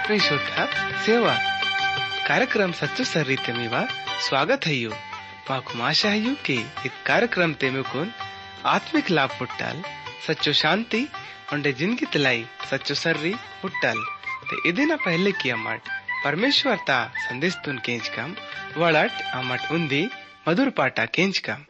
परिशुद्ध सेवा कार्यक्रम सच्चो सर्रीते मीवा स्वागत है यू माकु आशा है यू कि इस कार्यक्रम ते मुकुन आत्मिक लाभ पुट्टल सच्चो शांति उंडे जिंदगी तलाई सच्चो सर्री पुट्टल ते इदिना पहले की अमट परमेश्वर ता संदेश तुन केंच कम वड़ट अमट उन्दी मधुर पाटा केंच कम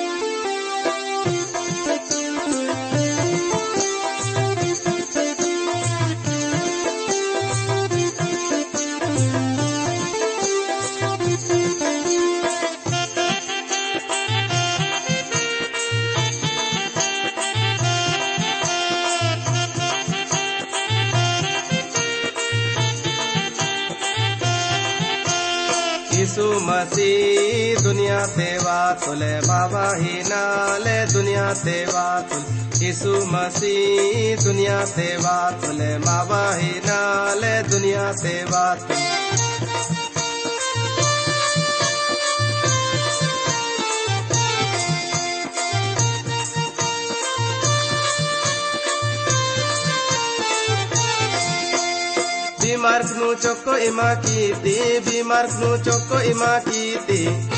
यीशु मसीह दुनिया सेवा तुले बाबा ही नाले दुनिया सेवा तुल यीशु मसीह दुनिया सेवा तुले बाबा ही नाले दुनिया सेवा तुल बीमार नु चोको इमा कीती बीमार नु चोको इमा कीती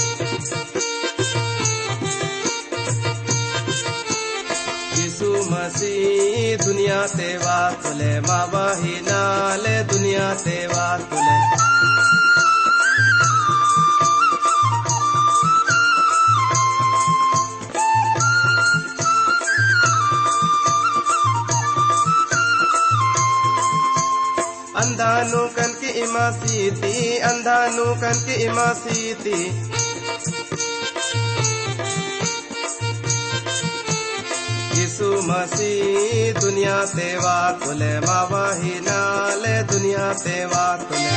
यीशु मसीह दुनिया सेवा तुले बाबा ही नाले दुनिया सेवा तुले अंधानु कन की इमासीती अंधानु कन की इमासीती यीशु मसीह दुनिया सेवा तुले बाबा ही नाले दुनिया सेवा तुले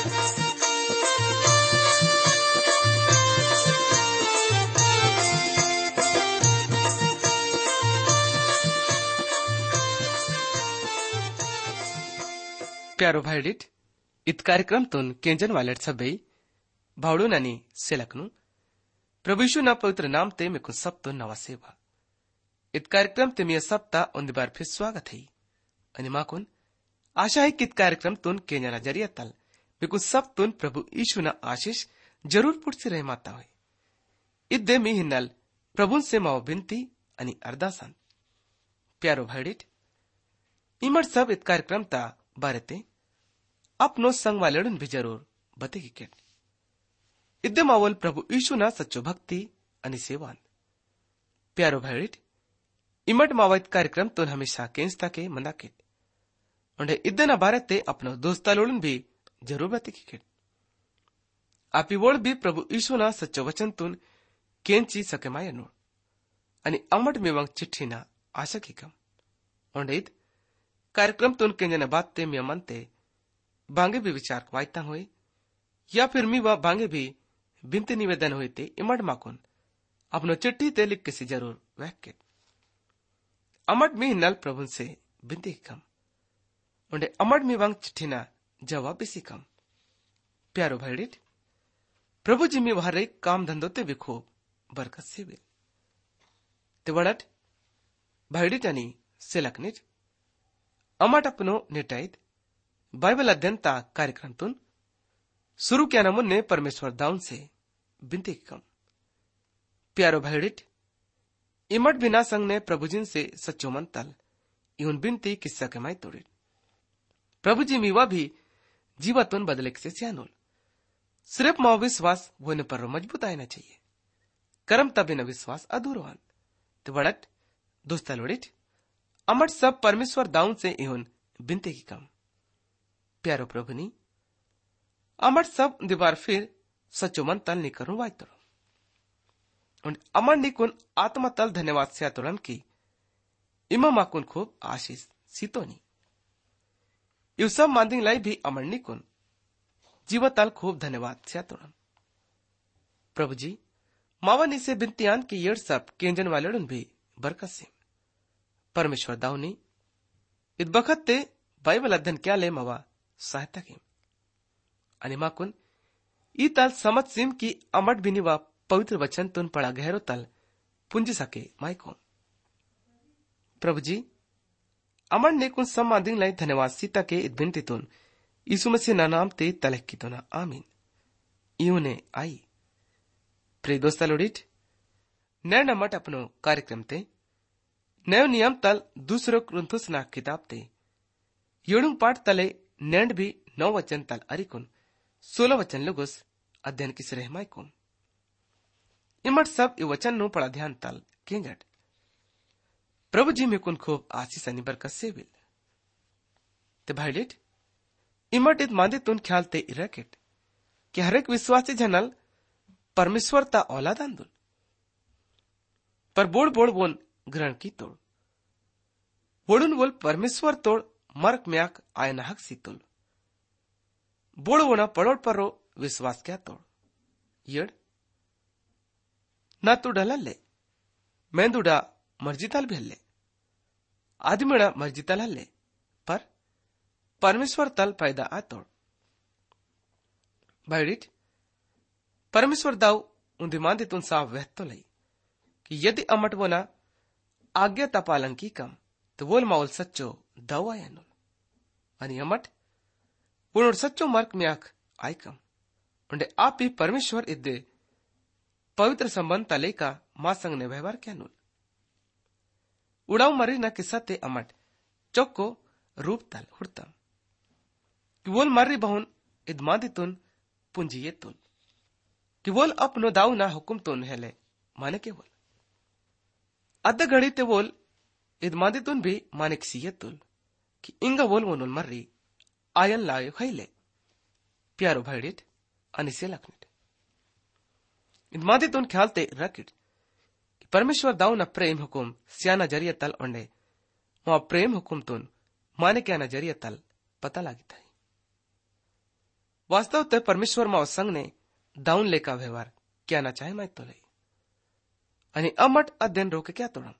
प्यारो भाईडिट इत कार्यक्रम तुन केंजन वालेट सभई भावड़ू नानी सेलकनु प्रभु यीशु ना पवित्र नाम ते मेकु सब तो नवा सेवा इत कार्यक्रम ते मिया सप्ता उन्दी बार फिर स्वागत है अनि माकुन आशा है कि इत कार्यक्रम तुन केंजना जरिया तल मेकु सब तुन प्रभु यीशु ना आशीष जरूर पुटसी रहे माता होय इत दे मी हिन्नल प्रभुन से माओ बिनती अनि अरदासन प्यारो भाईडिट इमर सब इत कार्यक्रम ता बारते अपनो संग वालेडन भी जरूर बतेगी केट इद्दे मावल प्रभु यीशु ना सच्चो भक्ति अनि सेवान प्यारो भाईट इमट मावत कार्यक्रम तो हमेशा केंस्ता के मंदा केट उन्हें इद्दे ना बारते अपनो दोस्ता लोडन भी जरूर बतेगी केट आपी वोड़ भी प्रभु यीशु ना सच्चो वचन तुन केंची सके माया नोड अनि अमट मेवंग चिट्ठी ना आशा की कम उन्हें कार्यक्रम तुन केंजना बात ते मिया मनते बांगे भी विचार वायता हुए या फिर मी वा बांगे भी बिनती निवेदन हुए ते इमड माकुन अपनो चिट्ठी ते लिख किसी जरूर वैके अमड मी नल प्रभु से बिनती कम उन्हें अमड मी वांग चिट्ठी ना जवाब बिसी कम प्यारो भाईडिट प्रभु जी मी वहां काम धंधो ते विखो बरकत से भी ते वड़ट भाईडिट अनि सेलकनिट अमट अपनो नेटाइत बाइबल अध्ययन ता कार्यक्रम तुन शुरू किया न मुन्ने परमेश्वर दाउन से बिनती कम प्यारो भाईडिट इमट बिना संग ने प्रभुजिन से सच्चो मन तल इउन बिनती किस्सा के माई तोड़े प्रभु जी मीवा भी जीवतुन बदले से सियानुल सिर्फ माओ विश्वास होने पर मजबूत आना चाहिए कर्म तभी न विश्वास अधूरोहन तो वड़ट दोस्ता लोडिट अमट सब परमेश्वर दाउन से इहुन बिनती की कम प्यारो प्रभु नी अमट सब दीवार फिर सच्चो मन तल नहीं करूं वाई तोड़ अमर निकुन आत्मा तल धन्यवाद से तोड़न की इमा माकुन खूब आशीष सीतोनी यु सब मांदिंग लाई भी अमर निकुन जीव तल खूब धन्यवाद से तोड़न प्रभु जी मावनी से बिनतियान की येड़ सब केंजन वालेडन भी बरकत से परमेश्वर दाऊनी इत बखत ते बाइबल अध्ययन क्या ले मवा सहायता की अनि माकुन ई तल समझ सिम की अमट बिनी वा पवित्र वचन तुन पड़ा गहरो तल पुंज सके माइको प्रभु जी अमर ने कुन सम्मादिंग लाई धन्यवाद सीता के इत बिनती तुन यीशु मसीह ना नाम ते तलह की तो ना आमीन। यूं ने आई प्रिय दोस्ता लोडिट नए नमट अपनो कार्यक्रम ते नयो नियम तल दूसरो ग्रंथुस ना किताब ते योड़ुंग पाठ तले नेंड भी 9 वचन तल अरिकुन 16 वचन लुगुस अध्ययन की श्रेहमाय कुम इमट सब इ वचन नु पड़ा ध्यान तल केंजट प्रभु जी में कुन खूब आशीष अनि बरकत से बिल ते भाईलिट इमट इत मांदे तुन ख्याल ते इरकेट कि हरेक विश्वासी जनल परमेश्वर ता औलाद आंदुल पर बोड़ बोड़ बोन ग्रहण की तोड़ बोड़ुन बोल परमेश्वर तोड़ मर्क म्याक आयना हक सी तुल बोड़ वोना पड़ोड़ पर विश्वास क्या तोड़ यड़ ना तू डलल्ले मेंदुडा मर्जिताल भी हल्ले आदमीड़ा मर्जिताल हल्ले पर परमेश्वर तल पैदा आ तोड़ भाईडिट परमेश्वर दाऊ उन्दिमांदे तुन साफ वह तो लई कि यदि अमट वो ना आज्ञा तपालन की कम तो वोल माउल सच्चो दाऊ आयनुल अनि अमट वो सच्चो मर्क म्याक आय कम उन्हें आप भी परमेश्वर इद्दे पवित्र संबंध तले का मां संग ने व्यवहार क्या नुल उड़ाऊ मरी न किस्सा ते अमट चौको रूप तल हुड़तम कि वोल मर्री बहुन इदमादी तुन पुंजिये तुल कि वोल अपनो दाऊ ना हुकुम तुन हेले माने के वोल अद्ध घड़ी ते वोल इदमादी तुन भी माने किसिये तुल कि इंगा वोल वोनुल मर्री आयन लायो खैले प्यारो भाईडिट अनिसे लखनिट इदमादी तुन ख्याल ते रकिट कि परमेश्वर दाऊ ना प्रेम हुकुम सियाना जरिया तल ओंडे वहां प्रेम हुकुम तुन माने क्या नजरिया तल पता लागी था वास्तव ते परमेश्वर माओ संग ने दाउन लेका व्यवहार क्या ना चाहे मैं तो लई अनि अमट अध्ययन रोके क्या तोड़म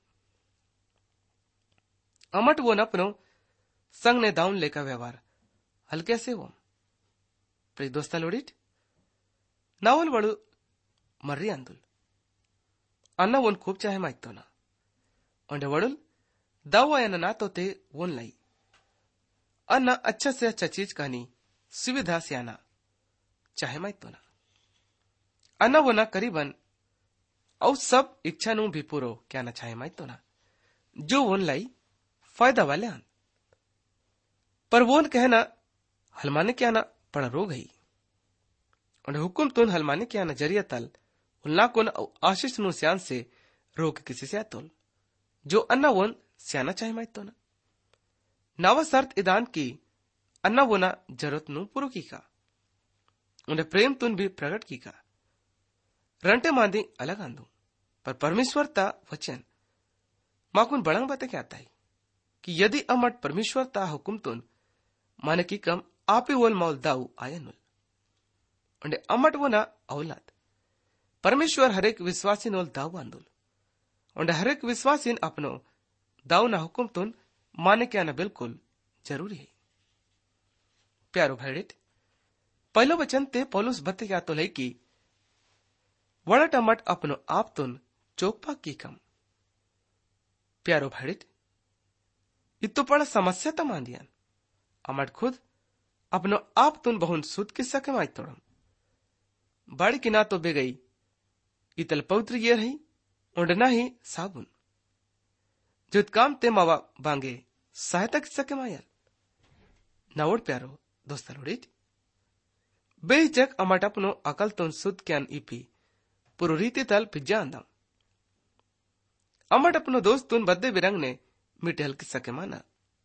अमट वो न अपनो संग ने दाउन लेका व्यवहार हल्के से वो प्रिय दोस्ता लोडिट नावल वड़ु मर्री अंदुल अन्न वोन खूब चाहे मैं तो ना ओंडे वड़ुल दाऊ आयन ना तो ते वोन लाई अन्ना अच्छा से अच्छा चीज कहनी सुविधा से आना चाहे मैं तो ना अन्ना वो ना करीबन और सब इच्छा नु भी पूरो क्या ना चाहे मैं तो ना जो वोन लाई फायदा वाले आन पर वोन कहना हलमाने क्या ना पड़ रो गई और हुकुम तुन हलमाने क्या ना जरिया तल उल्ला कोन आशीष नु सियान से रोक किसी से तोल जो अन्ना वोन सियाना चाहे मैं तो ना नावा शर्त इदान की अन्ना वो ना जरूरत नु पुरो की का उन्हें प्रेम तुन भी प्रकट की का रंटे मांदी अलग आंदू पर परमेश्वर ता वचन माकुन बड़ंग बाते क्या आता है कि यदि अमट परमेश्वर ता हुकुम तुन माने की कम आप ही वोल मौल दाऊ आयनुल उन्हें अमट वो ना औलाद परमेश्वर हरेक विश्वासी नोल दाऊ आंदुल उन्हें हरेक विश्वासी अपनो दाऊ ना हुकुम तुन माने क्या ना बिल्कुल जरूरी है प्यारो भाईडिट पहलो वचन ते पौलुस बत्ते क्या तो कि वड़ा टमट अपनो आप तुन चोकपा की कम प्यारो भाईडिट इतो पड़ा समस्या तो मान दिया अमट खुद अपनो आप तुन बहुन सुध किस्सा के माई तोड़म बाड़ी की ना तो बे गई इतल पवित्र ये रही उंडना ही साबुन जो काम ते मावा बांगे सहायता किस्सा के मायल नावड़ प्यारो दोस्ता लोडिट बेहिचक अमट अपनो अकल तुन सुध क्यान इपी पुरो रीति तल पिज्जा अंदम अमट अपनो दोस्त तुन बद्दे बिरंग ने मिटेल किस्सा के माना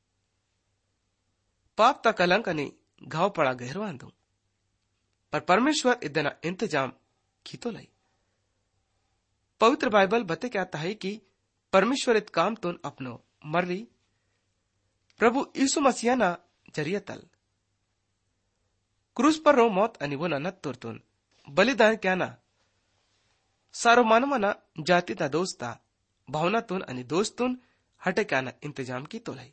पाप ता कलंक ने घाव पड़ा गहरो आंदू पर परमेश्वर इतना इंतजाम खीतो लाई पवित्र बाइबल बते कहता है कि परमेश्वर इत काम तुन अपनो मर्री प्रभु यीशु मसीह ना जरिया तल क्रूस पर रो मौत अनिवो ना नत्तुर तुन बलिदान क्या ना सारो मानवना जाति ता दोस्ता भावना तुन अनि दोस्त तुन हटे क्या ना इंतजाम की तोलाई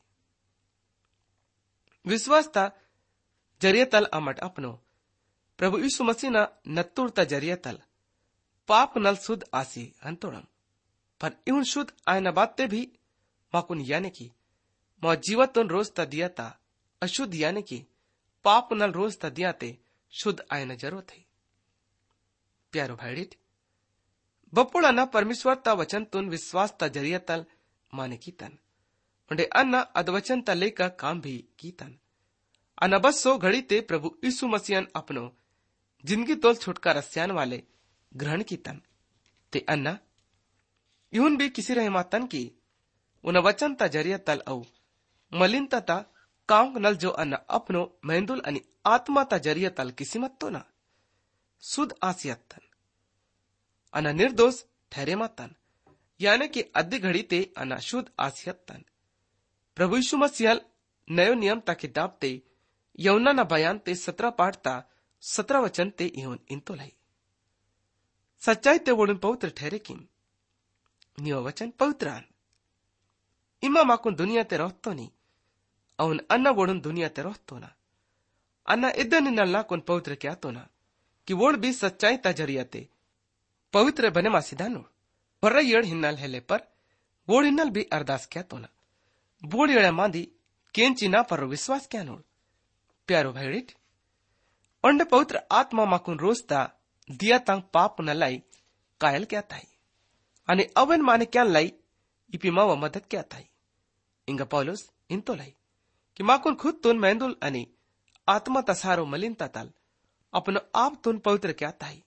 विश्वास ता जरिया तल अमट अपनो प्रभु यीशु मसीह ना नत्तुर ता जरिया तल पाप नल शुद्ध आसी अंतोड़म पर इउन शुद्ध आयना बातें भी माकुन याने की मौ जीवतुन रोज ता दिया ता अशुद्ध याने की पाप नल रोज ता दिया ते शुद्ध आयना जरूरत है। प्यारो भाईडीट बपोड़ा न परमेश्वर ता वचन तुन विश्वास ता जरिया तल माने कीतन उंडे अन्ना अधवचन ता लेका काम भी कीतन अना बस सो घड़ी ते प्रभु यीशु मसीहन अपनो जिंदगी तोल छुटकारा स्यान वाले ग्रहण कीतन ते अन्ना यून भी किसी रहे मातन की उन वचन ता जरिया तल औ मलिनता ता काम नल जो अन्ना अपनो मेहंदुल अनि आत्मा ता जरिया तल किसी मत तो ना शुद्ध आसियतन अना निर्दोष ठहरे मातन यानी कि अद्धी घड़ी ते अना शुद्ध आसियतन प्रभु यीशु मसीह नयो नियम ता किताब ते यौना ना बयान ते 17 पाठ ता 17 वचन ते इहोन इंतो लाई सच्चाई ते वोडुन पवित्र ठहरे किम नियो वचन पवित्रान इमा माकुन दुनिया ते रहतो नी अउन अन्ना वोडुन दुनिया ते रहतो ना अन्ना इदन नलना कुन पवित्र क्या तो ना कि वोड भी सच्चाई ता जरिया ते पवित्र बने मासिदानु वर्रा येड़ हिन्नल हेले पर वोड हिन्नल भी अरदास क्या तो ना बोड येड़ा मांदी केंची ना पर विश्वास क्या नोड प्यारो भाईडिट ओंडे पवित्र आत्मा माकुन रोजता दिया तंग पाप न लाई कायल क्या थाई आणि अवन माने क्या लाई इपी मावा मदद क्या थाई इंगा पौलुस इंतो लाई कि माकुन खुद तुन मेंदुल आणि आत्मा तसारो मलिनता तल अपनो आप तुन पवित्र क्या थाई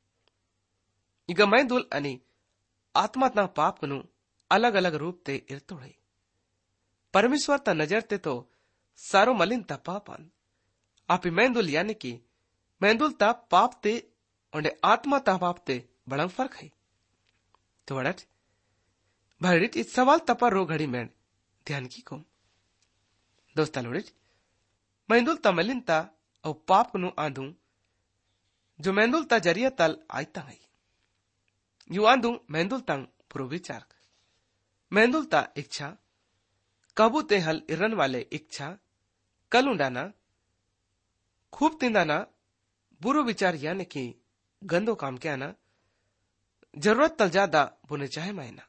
इगा मेंदुल आणि आत्मा ता पाप नु अलग अलग रूप ते इरतोड़े परमेश्वर ता नजर ते तो सारो मलिनता पापन आपी मेंदुल यानी कि मेंदुल ता पाप ते ओंडे आत्मा ता पाप ते बड़ंग फर्क है तो वड़ट भाईडिट इस सवाल तपर रो घड़ी में ध्यान की को दोस्ता लोडिट मेंदुल ता मलिनता और पाप नु आंदू जो मेंदुल ता जरिया तल आयता है यू आंदू मेंदुल तंग पुरो विचार मेंदुल ता इच्छा काबू ते हल इरन वाले इच्छा कल उंडाना खूब तिंदाना बुरो विचार यानी कि गंदो काम क्या ना जरूरत तल ज्यादा बुने चाहे मायना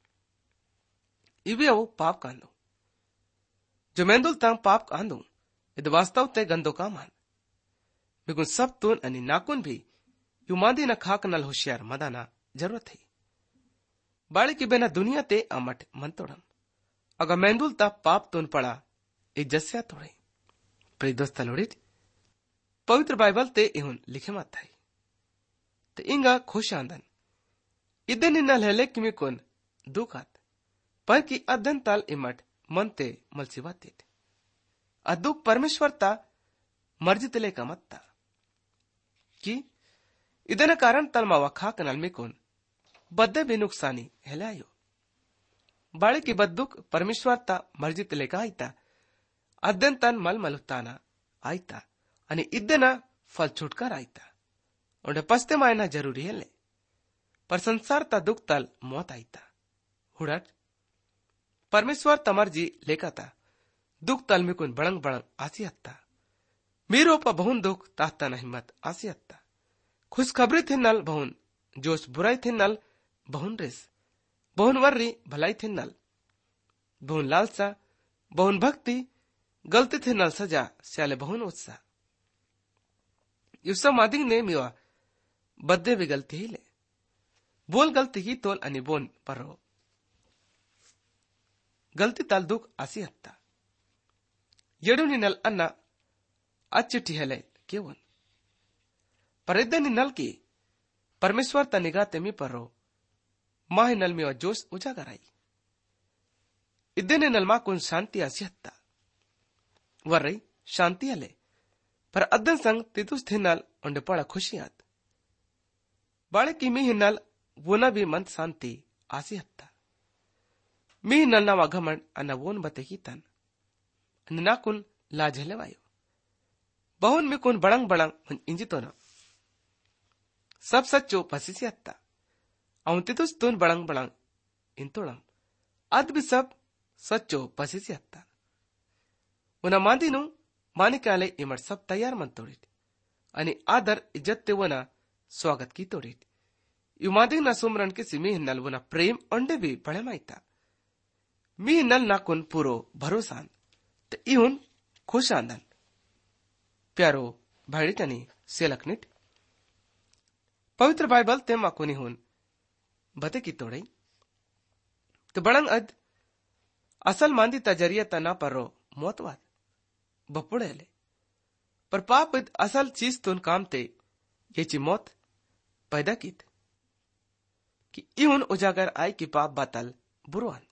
इवे वो पाप कांदो जो मेंदुल तंग पाप कांदो इद वास्तव ते गंदो काम आन बिगुन सब तुन अनि नाकुन भी यू मांदी न खाक नल होशियार मदाना जरूरत है बाड़ी की बेना दुनिया ते अमट मंतोड़म अगर मेंदुल ता पाप तुन पड़ा इज्जस्या तोड़े प्रिय दोस्त लोडित पवित्र बाइबल ते इहुन लिखे मत है ते इंगा खुश आंदन इदन इन्नल हेले किमी कोन दुखात पर की अदन ताल इमट मन ते मलसिवातीत अदुक परमेश्वर ता मर्जी तले का मत्ता कि इदन कारण तल मावा खाक नल में कोन बद्दे भी नुकसानी हेलायो बाळे की बद्दुक परमेश्वर ता मर्जी तले का आयता अदन तन मल मलुताना आयता आणि इद्दना फल छुटकार आयता उंडे पस्ते मायना जरूरी है ले पर संसार ता दुख तल मौत आयता हुडट परमेश्वर तमर्जी लेकाता दुख तल में कुन बड़ंग बड़ंग आसी हत्ता मीरो पा बहुन दुख ताहता न हिम्मत आसी हत्ता खुशखबरी थी नल बहुन जोश बुराई थी नल बहुन रेस बहुन वर्री भलाई थी नल बहुन लालसा बहुन भक्ति गलती थी नल सजा स्याले बहुन उत्साह युसा मादिंग ने मिवा बद्दे भी गलती ही ले बोल गलती की तोल अनि बोन परो गलती ताल दुख आसी हत्ता येडुनी नल अन्ना अच्छी हेले केवन पर इद्दनी नल की परमेश्वर ता निगाह तेमी परो माही नल मिवा जोश उजागर आई इद्दनी नल मा कुन शांति आसी हत्ता वर्रई शांति हले पर अद्दन संग तितुस थिन्नल उंडे पड़ा खुशियात बाळे की मी हिन्नल वोना भी मन शांति आसी हत्ता मी हिन्नल ना वाघमण अन्ना वोन बते की तन अन्ना कुन लाझले वायो बहुन में कुन बड़ंग बड़ंग मन इंजितो ना सब सच्चो पसीसी हत्ता अउन तितुस तुन बड़ंग बड़ंग इंतोड़म अद भी सब सच्चो पसीसी हत्ता उना मांदिनु मानिकाले इमर सब तैयार मन तोड़ित आणि आदर इज्जत ते वना स्वागत की तोड़ित यु मादिंग ना सुमरन के सिमी हिन्नल वना प्रेम अंडे भी बड़े माइता मी हिन्नल ना कुन पूरो भरोसान ते इहुन खुश आंदन प्यारो भाईडीट आणि सेलकनीट पवित्र बायबल तेमा कोणी होऊन बते की तोड़ई तो बड़ंग अद असल मांदी तजरिया ना पर्रो मोतवाद बपुड़ेले पर पाप असल चीज तुन काम ते येची मौत पैदा कीत कि इहुन उजागर आय की पाप बातल बुरवान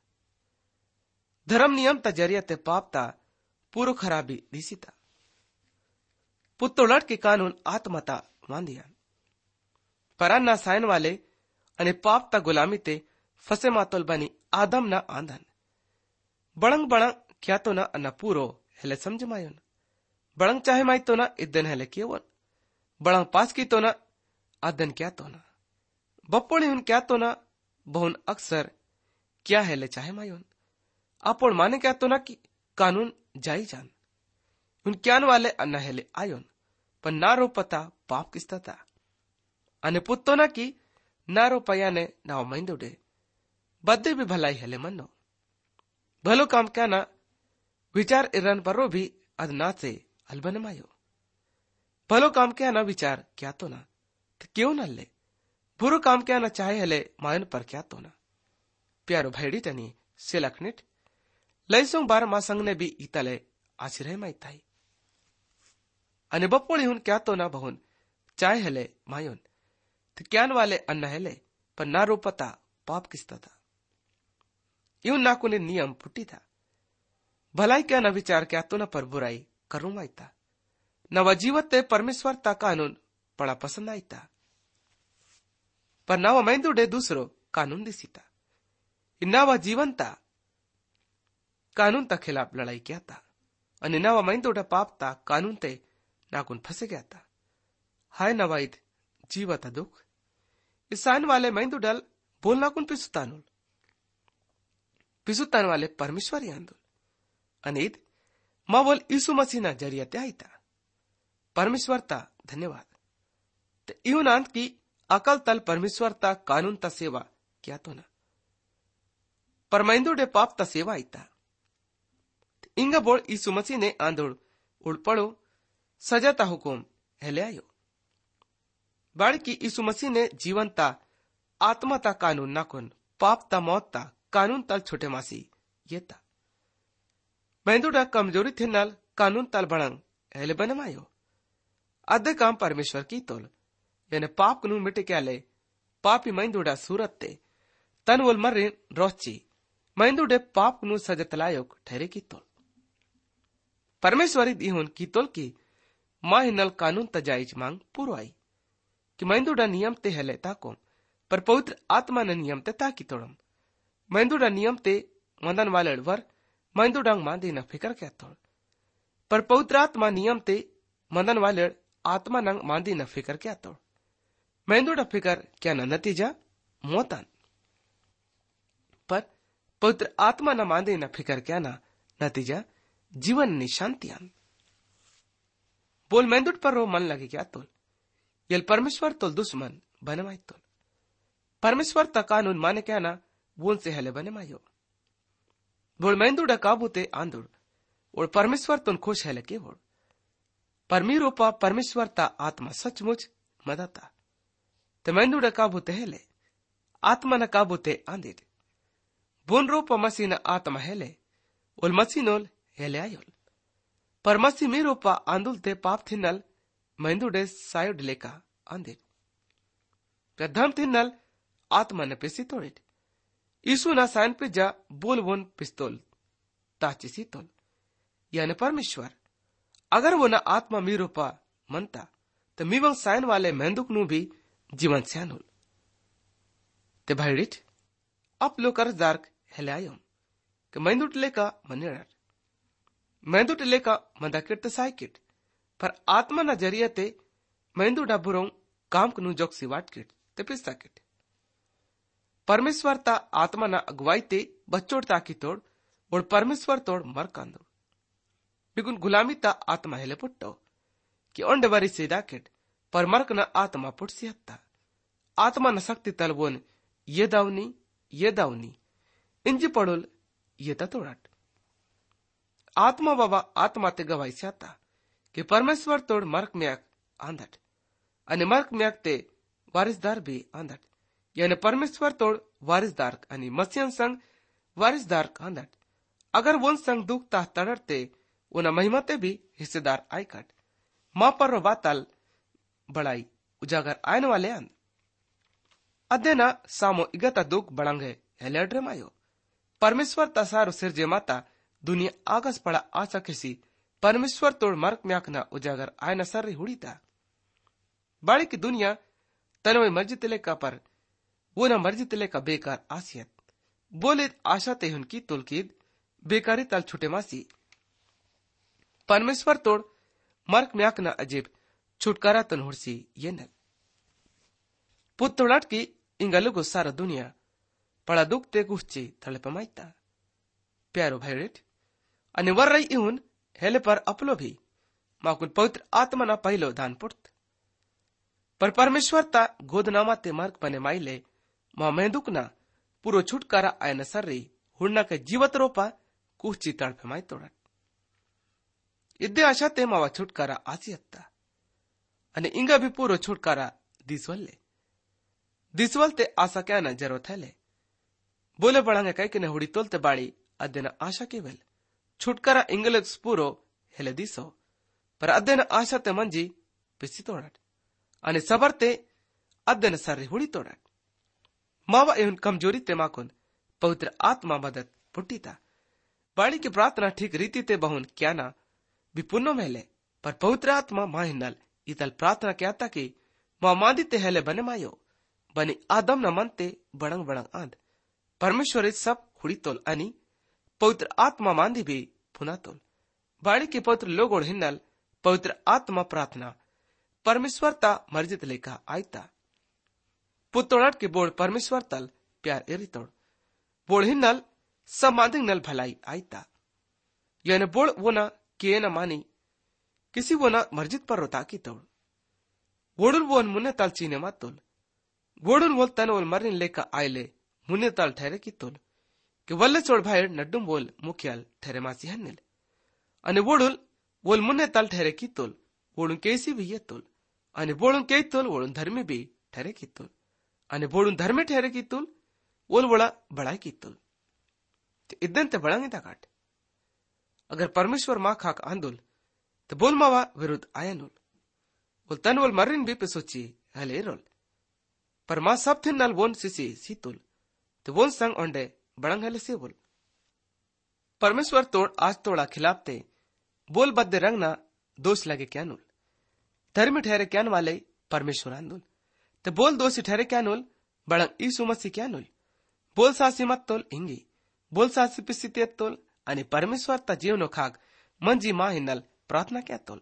धर्म नियम तजरिया ते पाप ता पूरो खराबी दिसीता पुत्तोलट के कानून आत्मता मांदिया परान्ना सायन वाले आणि पाप ता गुलामी ते फसे मातोल बनी आदम ना आंधन बड़ंग बड़ंग क्या तो ना अन्ना पूरो हेले समझ मायोन बड़ंग चाहे माई तो ना इदन हेले कियोन बड़ंग पास की तो ना अदन क्या तो ना बप्पोड़ी उन क्या तो ना बहुन अक्सर क्या हेले चाहे मायोन अपोड़ माने क्या तो ना कि कानून जाई जान उन क्यान वाले अन्ना हेले आयोन पर ना रो पता पाप किस्ता था अने पुत्तो ना की ना रो पया ने नाव महिंदुडे बद्दे भी भलाई हेले मनो भलो काम क्या ना विचार इरन परो भी अद ना से अलबन मायो भलो काम क्या ना विचार क्या तो ना तो क्यों न ले बुरो काम क्या ना चाहे हले मायन पर क्या तो ना प्यारो भाईडी टनी सेलकनिट लैसों बार मासंग ने भी इतले आश्रय माई थाई अने बप्पोड़ी हुन क्या तो ना बहुन चाहे हले मायोन तो क्यान वाले अन्ना हेले पर ना रो पता पाप किस्ता था यूं ना कुने नियम फुटी था भलाई क्या न विचार क्या तो न पर बुराई करूं माई था न वह जीवत ते परमेश्वर ता कानून बड़ा पसंद आई था पर ना वह मैंदुडे दूसरो कानून दिसीता ना वह जीवन था कानून ता खिलाफ लड़ाई किया था अने ना वह मैंदुडा पाप ता कानून ते नाकुन फंसे गया था हाय नवाइद जीवत दुख इसान वाले मैंदुडल बोलना कुन पिसुतान वाले परमेश्वर आंदोल अनिद मां बोल यीशु मसीह ना जरिया ते आई था परमेश्वर ता धन्यवाद ते इवन अंत की अकल तल परमेश्वर ता कानून ता सेवा क्या तो ना पर मैंदुडे पाप ता सेवा आई था इंगा बोल यीशु मसीह ने आंदोड़ उड़ पड़ो सजा ता हुकुम हेले आयो बाड़ी की यीशु मसीह ने जीवन ता आत्मा ता कानून नाकुन पाप ता मौत ता कानून तल छोटे मासी ये ता मैंदुडा कमजोरी थे नल कानून तल बड़ंग हेले बने मायो अद्धे काम परमेश्वर की तोल यानी पाप कनू मिटे क्या ले पापी मैंदुडा सूरत ते तन वोल मर्रे रोची मैंदुडे पाप कनू सजतलायोग ठहरे की तोल परमेश्वरी दीहुन की तोल की मां हिनल कानून तजाइज मांग पूरो आई कि मैंदुडा नियम ते हेले ताको पर पवित्र आत्मा ने नियम ते ताकी तोड़म मैंदुडा नियम ते मंदन वाले वर मैंदुडांग मांदी न फिकर क्या तोड़ पर पवित्र आत्मा नियम ते मंदन वाले आत्मा नंग मांदी न फिकर क्या तोड़ मैंदुडा फिकर क्या न नतीजा मोतन पर पवित्र आत्मा न मांदी न फिकर क्या ना नतीजा जीवन नि शांतियान बोल मैंदुड पर रो मन लगे क्या तोल यल परमेश्वर तोल दुश्मन बने माई तोल परमेश्वर ता कानून माने क्या ना बोल से हेले बने मायो बोल मैंदुडा काबूते आंदुड़ और परमेश्वर तुन खुश हेले के बोल परमीरोपा परमेश्वर ता आत्मा सचमुच मदता ते मैंदुडा काबूते हेले आत्मा न काबूते आंदिड बोन रूप मसीह न आत्मा हेले और मसीनोल हेले आयोल पर मसीह मी रूपा आंदुल ते पाप थिनल मैंदुडे सायोड लेका आंदिड प्रधम थिनल आत्मा न पेसी तोड़िड यीशु ना साइन पे जा बोल वोन पिस्तौल ताची सीतोल यानी परमेश्वर अगर वो ना आत्मा मी रूपा मनता तो मीवंग साइन वाले मेहंदुक नु भी जीवन स्यानुल ते भाईडिट अप लो कर्जदार हेले आयो कि मेहंदुट लेका मनेडर मेहंदुट लेका मंदा किट साइकिट पर आत्मा ना जरिया ते मेहंदुडा बुरों काम कनु जोक्सी वाट किट ते पिस्ता किट परमेश्वर ता आत्मा ना अगुवाई ते बच्चोड़ ताकी तोड़ और परमेश्वर तोड़ मर कांदो बिगुन गुलामी ता आत्मा हेले पुट्टो कि ओंड वरी सीधा किट पर मर्क न आत्मा पुट सिहत्ता आत्मा न शक्ति तलबोन ये दावनी इंजी पड़ोल ये तोड़ट आत्मा बाबा आत्मा ते गवाई स्याता की परमेश्वर तोड मर्क म्याक आंधट आणि मर्क म्याक ते वारिसदार बी आंधट याने परमेश्वर तोड वारिसदार आणि मसीहन संग वारिसदार आंधट अगर वन संग दुख ता तड़रते उना महिमते भी हिस्सेदार आयकट मां पर बातल बड़ाई उजागर आयन वाले अंद अध्ययन सामो इगता दुख बड़ंगे हेलेड्रे मायो परमेश्वर तसारो सिरजे माता दुनिया आगस पड़ा आशा किसी परमेश्वर तोड़ मर्क म्याकना उजागर आयना सर्री हुड़ीता बाड़ी की दुनिया तनवे मर्जी तिले का पर वो न मर्जी तिले का बेकार आसियत बोले आशा ते उनकी तुलकीद बेकारी तल छुटे मासी परमेश्वर तोड़ मर्क म्याकना अजीब छुटकारा तन हुड़सी ये नल पुत्तोड़ाट की इंगलुगो सारा दुनिया पड़ा दुख ते गुच्छी थले पमाईता प्यारो भाईरेट अनि वर्रई इहुन हेले पर अपलो भी माकुन पवित्र आत्मा ना पहलो दान पुर्त पर परमेश्वर ता गोदनामा ते मार्ग पने माइले मा मेंदुक ना पूरो छुटकारा आयन सर्री हुड़ना के जीवत रोपा कुछी तड़पे माई तोड़त इद्दे आशा ते मावा छुटकारा आसियत्ता अनि इंगा भी पूरो छुटकारा दिसवल ते आशा क्या न जरूरत है ले बोले बढ़ांगे कई कि ने हुड़ी तोलते बाड़ी अध्ययन आशा केवल छुटकारा इंग्लिश पूरो हेले दिसो पर अध्ययन आशा ते मंजी पिसी तोड़ट आणि सबर ते अध्ययन सर्री हुड़ी तोड़ट मावा एवं कमजोरी ते माकुन पवित्र आत्मा मदद पुट्टीता बाड़ी की प्रार्थना ठीक रीति ते बहुन क्या ना भी पुण्य मेले पर पवित्र आत्मा माहिनल इतल प्रार्थना क्या था कि मां मादी ते हेले बने मायो बनी आदम न मनते बड़ंग बड़ंग आंद परमेश्वर सब हुड़ी तोल अनि पवित्र आत्मा मांदी भी पुना तोल बाड़ी के पवित्र लोगों हिन्नल पवित्र आत्मा प्रार्थना परमेश्वर ता मर्जित लेखा आयता पुत्तोड़ट के बोल परमेश्वर तल प्यार एरी तोड़ बोल हिन्नल सब मांदिंग नल भलाई आयता यानी बोल वो ना किए न मानी किसी वो ना मर्जित पर रोता की तोड़ गोडुल वो मुन्ने तल चीने मत तोल गोडुल बोल तन बोल मरने लेका आयले मुन्ने तल ठहरे की तोल कि वल्ले चोड़ भाई नड्डुम बोल मुख्याल ठहरे मासी हन्निल अनि वोडुल बोल मुन्ने तल ठहरे की तोल वोडुन कैसी भी ये तोल अनि वोडुन कई तोल वोडुन धर्मी भी ठहरे की तोल अनि वोडुन धर्मे ठहरे की तोल वोल बोला बड़ाई की तोल इदन ते बड़ांगे ता काट अगर परमेश्वर माँ खाक आंदुल तो बोल मावा विरुद्ध आयनुल बोल तन बोल मर्रिन भी पे सोची हले रोल पर माँ सब थिन नल वोन सिसी सीतुल तो वोन संग ओंडे बड़ंग हले से बोल परमेश्वर तोड़ आज तोड़ा खिलाफते बोल बद्दे रंग ना दोष लगे क्या नुल धर्मी ठहरे क्या वाले परमेश्वर आंदुल तो बोल दोषी ठहरे क्या नुल बड़ंग ईसु मसीह क्या नुल बोल सासी मत तोल इंगी बोल सासी पिस्सी तोल आणि परमेश्वर ता जीवनो खाग मंजी माँ हिन्नल प्रार्थना क्या तोल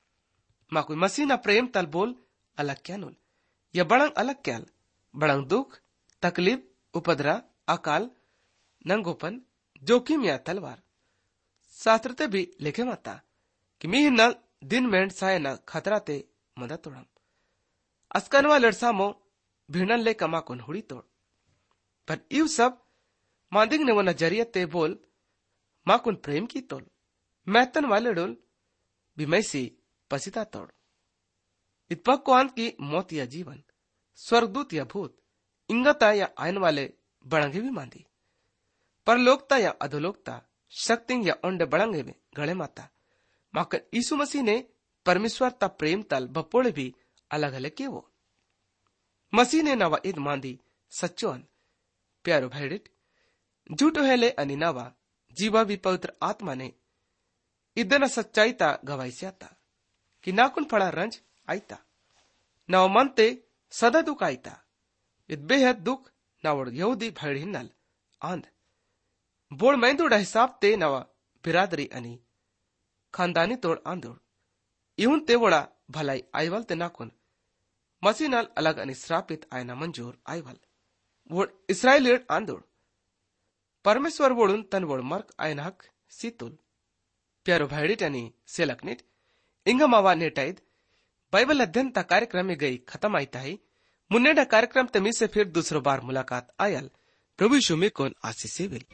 माँ कोई मसीह ना प्रेम तल बोल अलग क्या नुल या बड़ंग अलग क्याल बड़ंग दुख तकलीफ उपद्रा अकाल नंगोपन जोखिम या तलवार शास्त्रते भी लिखे माता कि मी हिन्नल दिन मेंढ साय न खतरा ते मदद तोड़म अस्कनवा लड़सामो भिड़न ले कमा कोन हुड़ी तोड़ पर इव सब मांदिंग ने वो नजरियत ते बोल माँ कुन प्रेम की तोल मैतन वाले डोल बिमैसी पसिता तोड़ इतपक को अंत की मौत या जीवन स्वर्गदूत या भूत इंगता या आयन वाले बड़ंगे भी मांदी परलोकता या अधोलोकता शक्ति या ओंडे बड़ंगे में गड़े माता माकर यीशु मसीह ने परमेश्वर ता प्रेम तल बपोड़े भी अलग अलग के वो मसीह ने नवा ईद मांदी सच्चो अन प्यारो भाईडिट झूठो हेले अनि नवा जीवा भी पवित्र आत्मा ने इदना सच्चाई ता गवाई से आता कि नाकुन फड़ा रंज आईता नव मनते सदा दुख आईता इत बेहद दुख नावड़ यहूदी भाईड हिन्नल आंध बोड़ मैंदुड़ा हिसाब ते नवा बिरादरी अनि खानदानी तोड़ आंदोड़ इहुन तेवड़ा भलाई आईवल ते नाकुन मसीनाल अलग अनि श्रापित आयना मंजूर आईवल वोड़ इस्राएलियट आंदोड़ परमेश्वर वोड़ुन तन वोड़ मर्क आयन हक सीतुल प्यारो भाईडिट अनि सेलकनिट इंगा मावा नेटाइद बाइबल अध्ययन ता कार्यक्रम में गई खत्म आईता है मुन्नेडा कार्यक्रम तमी से फिर दूसरो बार मुलाकात आयल प्रभु यीशु में कौन आशीष विल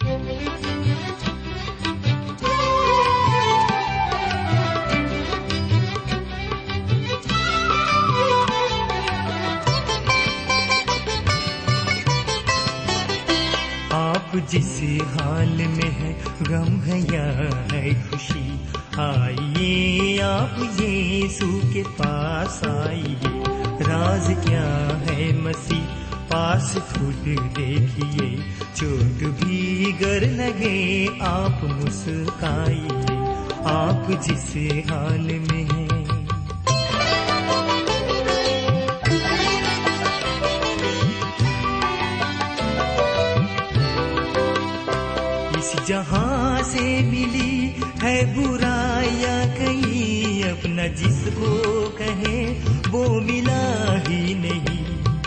जिस हाल में है गम है या है खुशी, आइए आप यीशु के पास आइए। राज क्या है मसीह पास खुद देखिए, चोट भी गर लगे आप मुस्काइए, आप जिस हाल में हैं। जहाँ से मिली है बुराइयां कहीं, अपना जिसको कहे वो मिला ही नहीं।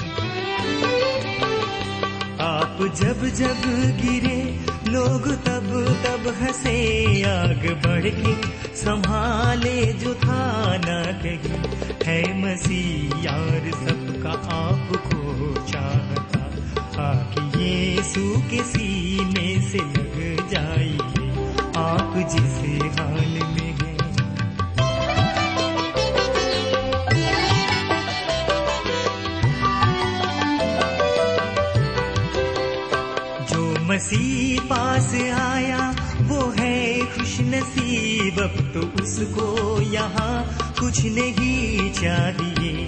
आप जब जब गिरे लोग तब तब हंसे, आग बढ़ के संभाले जो था न कहीं। है मसीह यार सबका आपको चाहता, आके यीशु के सीने से लग जाइए, आप जिस हाल में हैं। जो मसीह पास आया वो है खुश नसीब, अब तो उसको यहाँ कुछ नहीं चाहिए।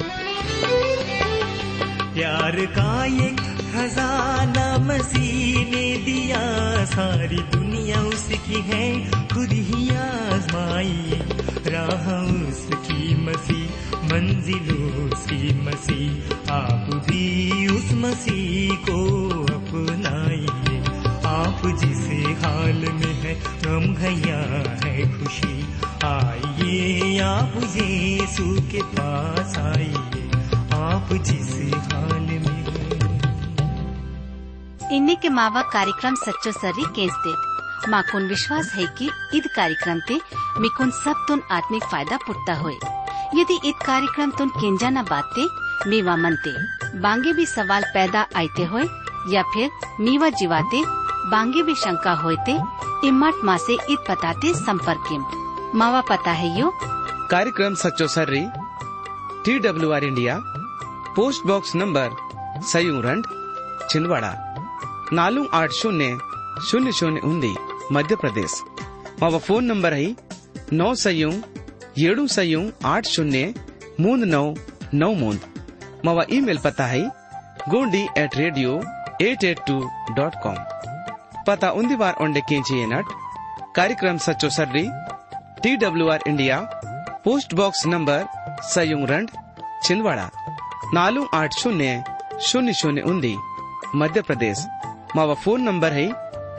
प्यार का ये खजाना मसीह ने दिया, सारी दुनिया उसकी है खुद ही आजमाइए। राह उसकी मसीह मंजिल उसकी मसीह, आप भी उस मसीह को अपनाइए। आप जिस हाल में है गम है या है खुशी, आइए आप यीशु के पास आइए, आप जिस हाल में। इन्हीं के मावा कार्यक्रम सच्चो सर्री केंस्टेट माकुन विश्वास है कि ईद कार्यक्रम ते मिकुन सब तुन आत्मिक फायदा पुट्टा होए। यदि ईद कार्यक्रम तुन केंजा न बाते मीवा मनते बांगे भी सवाल पैदा आते होए, या फिर मीवा जीवाते बांगे भी शंका होते, इम्मत माँ से ईद पताते संपर्क मावा पता है यो कार्यक्रम सच्चो सर्री TWR India, post box number सयूरंड छिंदवाड़ा 480000 मध्य प्रदेश। मावा फोन नंबर है 9 मावा ईमेल पता है gondi@radio882.com। पता उन्दी बार ओंडे केंची नट कार्यक्रम सच्चो सर्री TWR India, post box number सयूरंड छिंदवाड़ा 480000 मध्य प्रदेश। मावा फोन नंबर है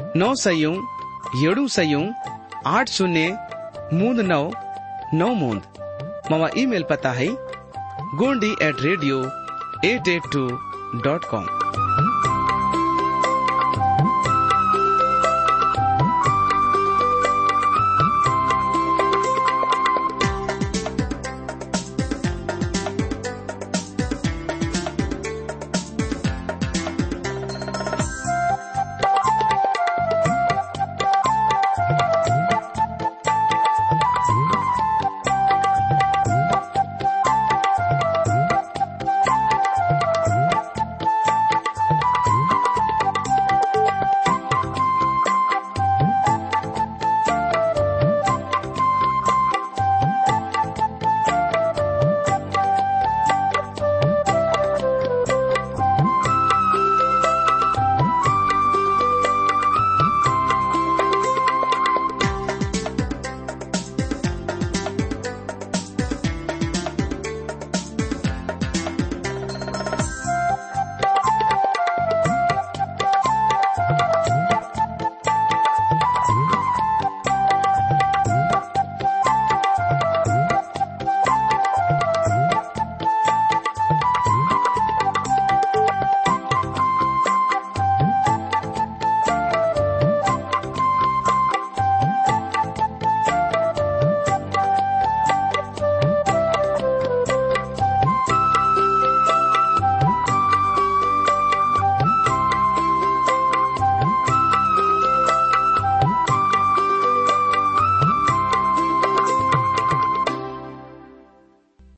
9 मावा ईमेल पता है gondi@radio882.com।